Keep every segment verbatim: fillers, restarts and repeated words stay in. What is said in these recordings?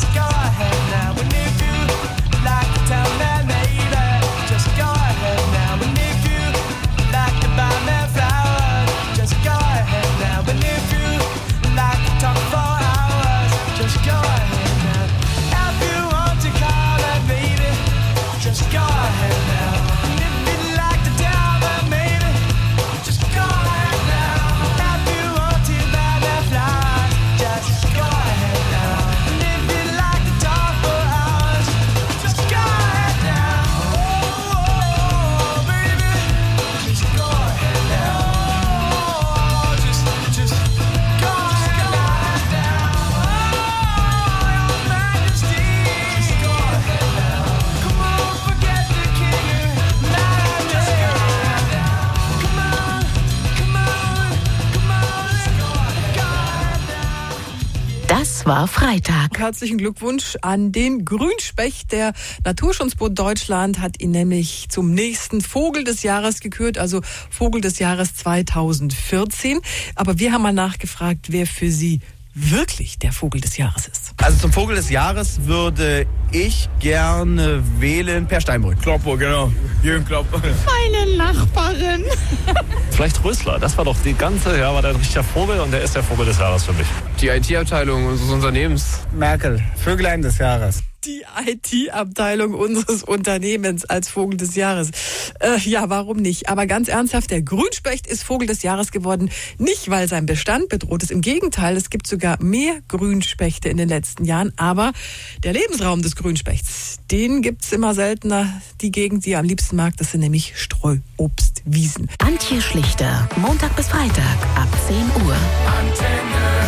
Das war Freitag. Herzlichen Glückwunsch an den Grünspecht. Der Naturschutzbund Deutschland hat ihn nämlich zum nächsten Vogel des Jahres gekürt, also Vogel des Jahres zweitausendvierzehn. Aber wir haben mal nachgefragt, wer für Sie wirklich der Vogel des Jahres ist. Also zum Vogel des Jahres würde ich gerne wählen Per Steinbrück. Kloppo, genau. Jürgen Kloppo. Meine Nachbarin. Vielleicht Rösler. Das war doch die ganze, ja, war der ein richtiger Vogel und der ist der Vogel des Jahres für mich. Die I T-Abteilung unseres Unternehmens. Merkel, Vögelein des Jahres. Die I T-Abteilung unseres Unternehmens als Vogel des Jahres. Äh, ja, warum nicht? Aber ganz ernsthaft, der Grünspecht ist Vogel des Jahres geworden. Nicht, weil sein Bestand bedroht ist. Im Gegenteil, es gibt sogar mehr Grünspechte in den letzten Jahren. Aber der Lebensraum des Grünspechts, den gibt's immer seltener. Die Gegend, die er am liebsten mag, das sind nämlich Streuobstwiesen. Antje Schlichter, Montag bis Freitag ab zehn Uhr. Antenne.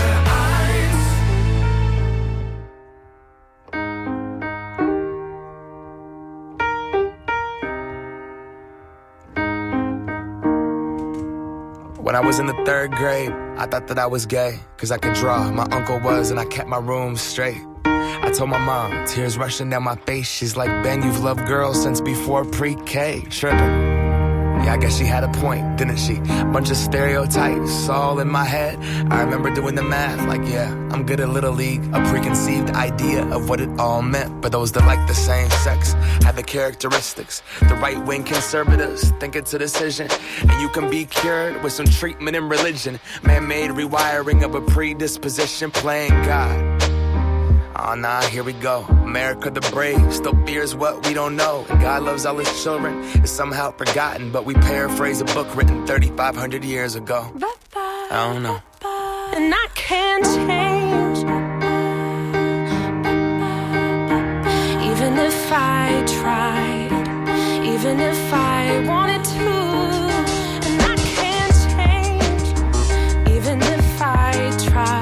When I was in the third grade, I thought that I was gay, cause I could draw. My uncle was, and I kept my room straight. I told my mom, tears rushing down my face. She's like, Ben, you've loved girls since before pre-K. Trippin'. Yeah, I guess she had a point, didn't she? Bunch of stereotypes all in my head. I remember doing the math, like, yeah, I'm good at Little League. A preconceived idea of what it all meant. But those that like the same sex have the characteristics. The right-wing conservatives think it's a decision, and you can be cured with some treatment and religion. Man-made rewiring of a predisposition, playing God. Oh nah, here we go. America the brave still fears what we don't know. And God loves all his children. It's somehow forgotten, but we paraphrase a book written thirty-five hundred years ago. I don't know. And I can't change, even if I tried, even if I wanted to. And I can't change, even if I tried.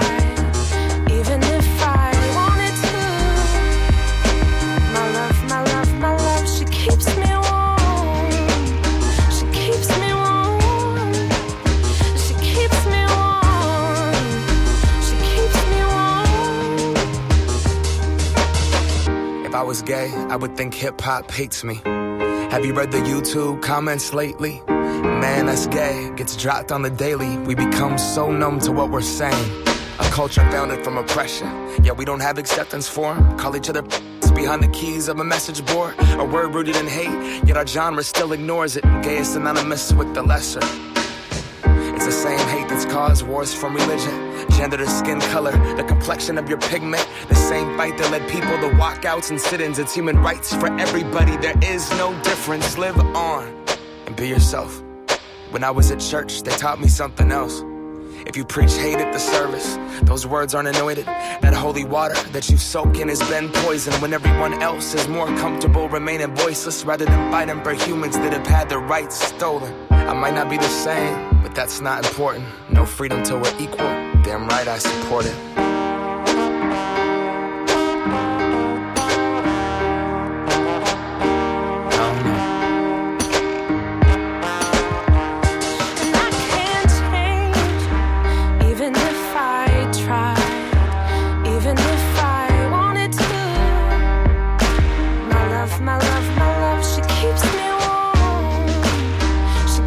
If I was gay, I would think hip-hop hates me. Have you read the YouTube comments lately? Man, that's gay, gets dropped on the daily. We become so numb to what we're saying. A culture founded from oppression. Yeah, we don't have acceptance for 'em. Call each other behind the keys of a message board. A word rooted in hate, yet our genre still ignores it. Gay is synonymous with the lesser. It's the same hate that's caused wars from religion, gender to skin color, the complexion of your pigment. The same fight that led people to walkouts and sit-ins. It's human rights for everybody. There is no difference. Live on and be yourself. When I was at church, they taught me something else. If you preach hate at the service, those words aren't anointed. That holy water that you soak in has been poisoned. When everyone else is more comfortable remaining voiceless rather than fighting for humans that have had their rights stolen. I might not be the same, but that's not important. No freedom till we're equal. Damn right I support it.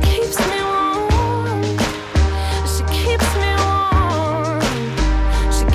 She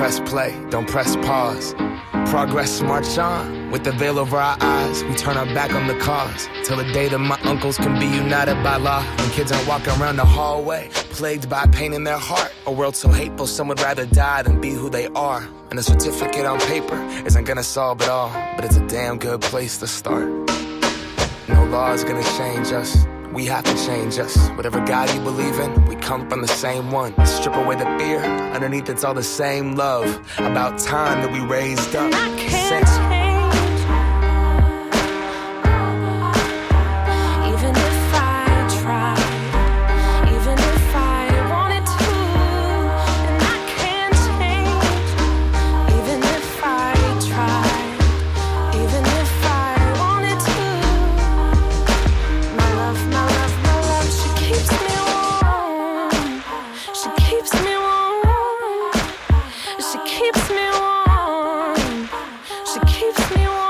press play, don't press pause. Progress march on, with the veil over our eyes. We turn our back on the cause, till the day that my uncles can be united by law. When kids are walking around the hallway, plagued by pain in their heart. A world so hateful, some would rather die than be who they are. And a certificate on paper isn't gonna solve it all, but it's a damn good place to start. No law is gonna change us, we have to change us. Whatever God you believe in, we come from the same one. Strip away the fear, underneath it's all the same love. About time that we raised up. I can't change. Even if I tried, even if I wanted to. And I can't change. Even if I tried, even if I wanted to. My love, my love, my love, she keeps me warm. She keeps me warm. She keeps me warm. She keeps me warm.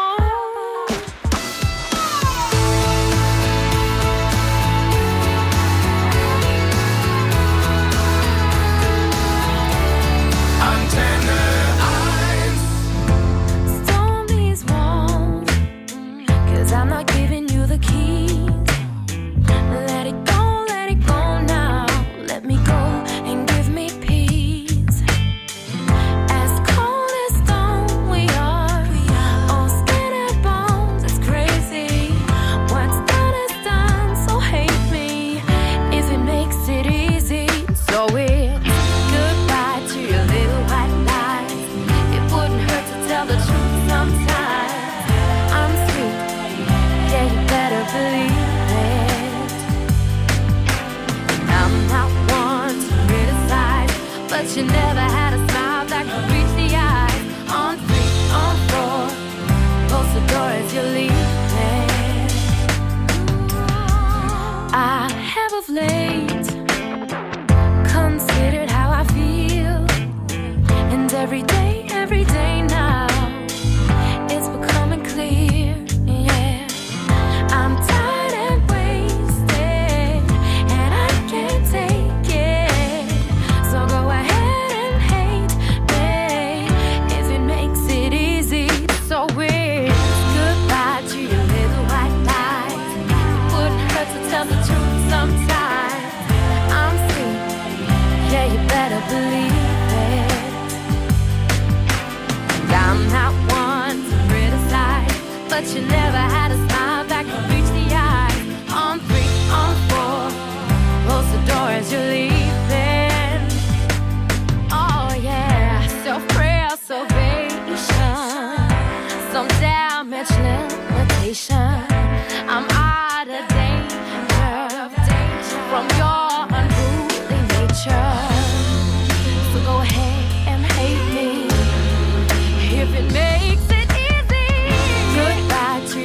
Stormy's warm, 'cause I'm not giving you the keys. Let it go, let it go now. Let me go and give me peace. As cold as stone we are, all skin and bones, it's crazy. What's done is done, so hate me if it makes it easy. So it's goodbye to your little white lies. It wouldn't hurt to tell the truth sometimes. I'm sweet, yeah, you better believe it. I'm not one to criticize, but you never had a smile that could reach the eyes. On three, on four, close the door as you're leaving. I have of late considered how I feel, and every day, every day now, it's becoming clear, yeah. I'm tired and wasted, and I can't take it. So go ahead and hate me if it makes it easy. So it's goodbye to your little white lies. Wouldn't hurt to tell the truth sometimes. I'm sweet, yeah, you better believe it. And I'm not one to criticize, but you never had a smile that could reach the eyes. On three, on four, close the door as you're leaving. Oh yeah, self-preservation, some damage limitation. I'm out of danger from your unruly nature. So go ahead and hate me if it makes it easy. Goodbye to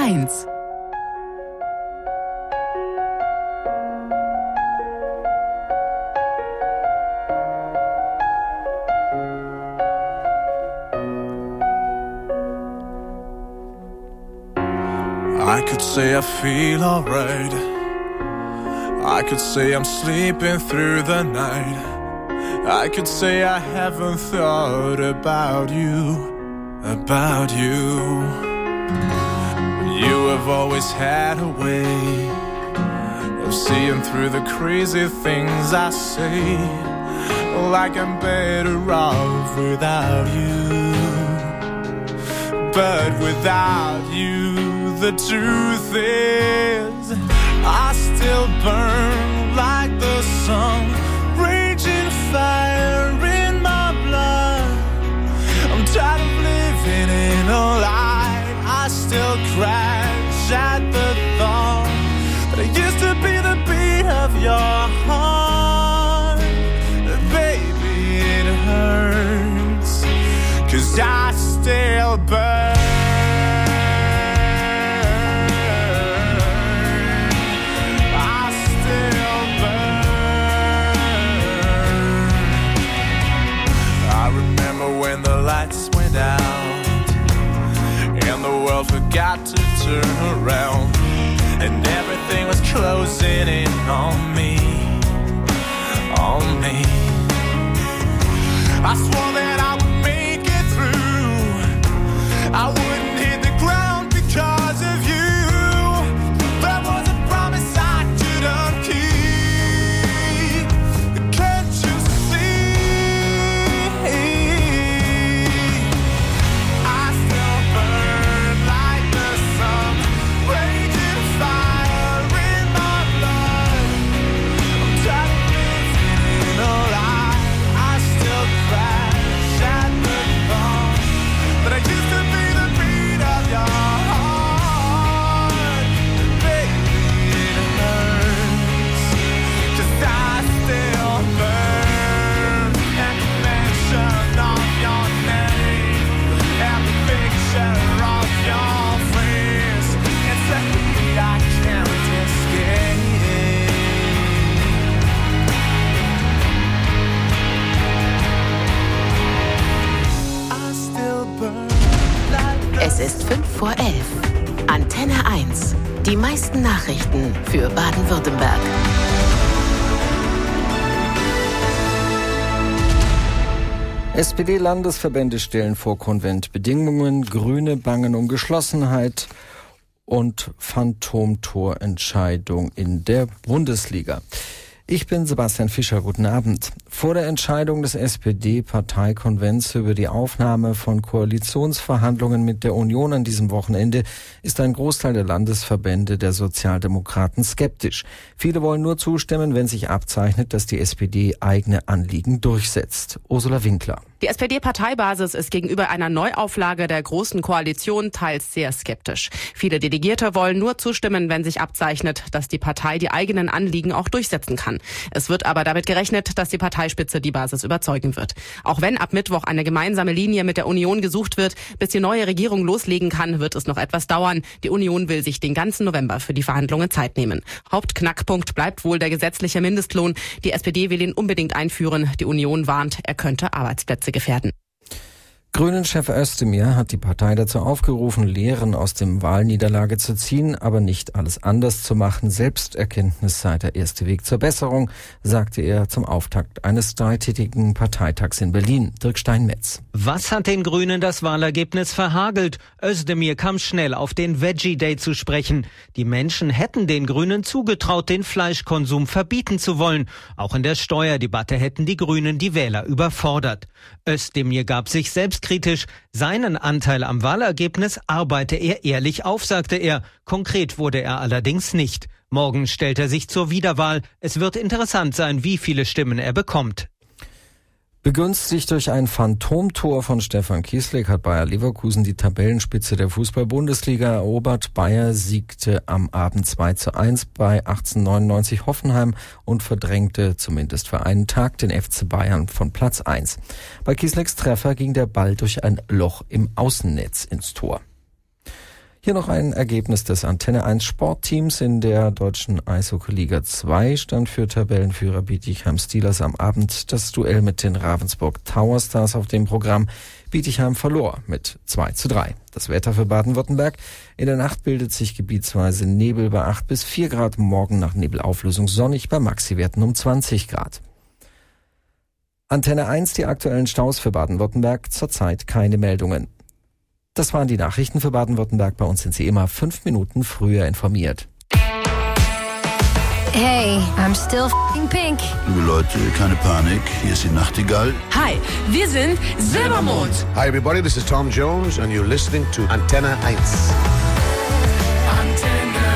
eins. I could say I feel alright. I could say I'm sleeping through the night. I could say I haven't thought about you, about you. You have always had a way of seeing through the crazy things I say, like I'm better off without you. But without you, the truth is I still burn like the sun, raging fire in my blood. I'm tired of living in a lie. I still crash at the thought that I used to be the beat of your heart. Baby, it hurts, 'cause I still burn. When the lights went out and the world forgot to turn around and everything was closing in on me, on me. I swore that I would make it through. I wouldn't hit the ground because of you. That was a promise I couldn't keep. Can't you see? Es ist fünf vor elf. Antenne eins. Die meisten Nachrichten für Baden-Württemberg. S P D-Landesverbände stellen vor Konvent Bedingungen, Grüne bangen um Geschlossenheit und Phantomtorentscheidung in der Bundesliga. Ich bin Sebastian Fischer, guten Abend. Vor der Entscheidung des S P D-Parteikonvents über die Aufnahme von Koalitionsverhandlungen mit der Union an diesem Wochenende ist ein Großteil der Landesverbände der Sozialdemokraten skeptisch. Viele wollen nur zustimmen, wenn sich abzeichnet, dass die S P D eigene Anliegen durchsetzt. Ursula Winkler. Die S P D-Parteibasis ist gegenüber einer Neuauflage der Großen Koalition teils sehr skeptisch. Viele Delegierte wollen nur zustimmen, wenn sich abzeichnet, dass die Partei die eigenen Anliegen auch durchsetzen kann. Es wird aber damit gerechnet, dass die Parteispitze die Basis überzeugen wird. Auch wenn ab Mittwoch eine gemeinsame Linie mit der Union gesucht wird, bis die neue Regierung loslegen kann, wird es noch etwas dauern. Die Union will sich den ganzen November für die Verhandlungen Zeit nehmen. Hauptknackpunkt bleibt wohl der gesetzliche Mindestlohn. Die S P D will ihn unbedingt einführen. Die Union warnt, er könnte Arbeitsplätze gefährden. Grünen-Chef Özdemir hat die Partei dazu aufgerufen, Lehren aus dem Wahlniederlage zu ziehen, aber nicht alles anders zu machen. Selbsterkenntnis sei der erste Weg zur Besserung, sagte er zum Auftakt eines dreitägigen Parteitags in Berlin. Dirk Steinmetz. Was hat den Grünen das Wahlergebnis verhagelt? Özdemir kam schnell auf den Veggie Day zu sprechen. Die Menschen hätten den Grünen zugetraut, den Fleischkonsum verbieten zu wollen. Auch in der Steuerdebatte hätten die Grünen die Wähler überfordert. Özdemir gab sich selbst kritisch. Seinen Anteil am Wahlergebnis arbeite er ehrlich auf, sagte er. Konkret wurde er allerdings nicht. Morgen stellt er sich zur Wiederwahl. Es wird interessant sein, wie viele Stimmen er bekommt. Begünstigt durch ein Phantomtor von Stefan Kiesling hat Bayer Leverkusen die Tabellenspitze der Fußball-Bundesliga erobert. Bayer siegte am Abend zwei zu eins bei achtzehnhundertneunundneunzig Hoffenheim und verdrängte zumindest für einen Tag den F C Bayern von Platz eins. Bei Kieslings Treffer ging der Ball durch ein Loch im Außennetz ins Tor. Hier noch ein Ergebnis des Antenne eins Sportteams in der deutschen Eishockey-Liga zwei. Stand für Tabellenführer Bietigheim Steelers am Abend das Duell mit den Ravensburg Tower Stars auf dem Programm. Bietigheim verlor mit zwei zu drei. Das Wetter für Baden-Württemberg. In der Nacht bildet sich gebietsweise Nebel bei acht bis vier Grad. Morgen nach Nebelauflösung sonnig bei Maxiwerten um zwanzig Grad. Antenne eins, die aktuellen Staus für Baden-Württemberg. Zurzeit keine Meldungen. Das waren die Nachrichten für Baden-Württemberg. Bei uns sind Sie immer fünf Minuten früher informiert. Hey, I'm still f***ing pink. Liebe Leute, keine Panik. Hier ist die Nachtigall. Hi, wir sind Silbermond. Hi everybody, this is Tom Jones and you're listening to Antenne eins. Antenne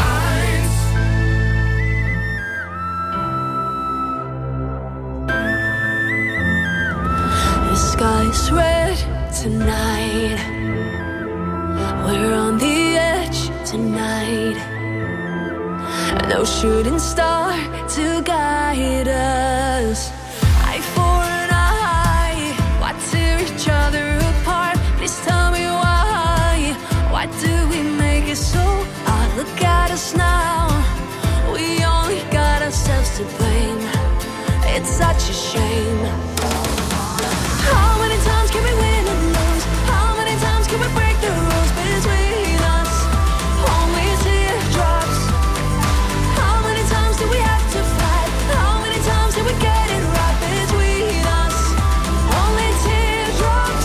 The sky's red tonight. We're on the edge tonight. No shooting star to guide us. Eye for an eye. Why tear each other apart? Please tell me why. Why do we make it so hard? Look at us now. We only got ourselves to blame. It's such a shame. How many times can we win and lose? How many times can we break the rules between us? Only teardrops. How many times do we have to fight? How many times do we get it right between us? Only teardrops.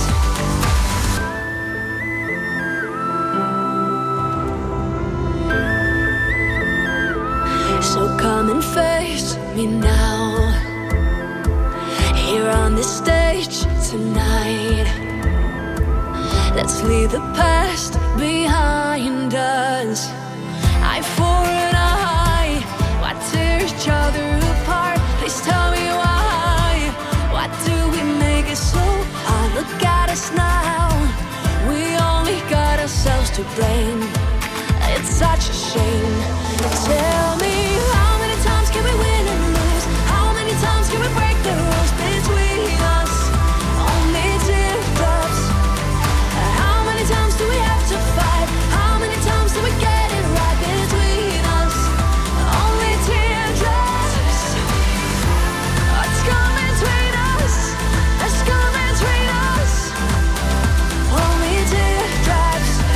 So come and face me now. Here on this stage tonight. Let's leave the past behind us. Eye for an eye. Why tear each other apart? Please tell me why. Why do we make it so hard? Look at us now. We only got ourselves to blame. It's such a shame. Tell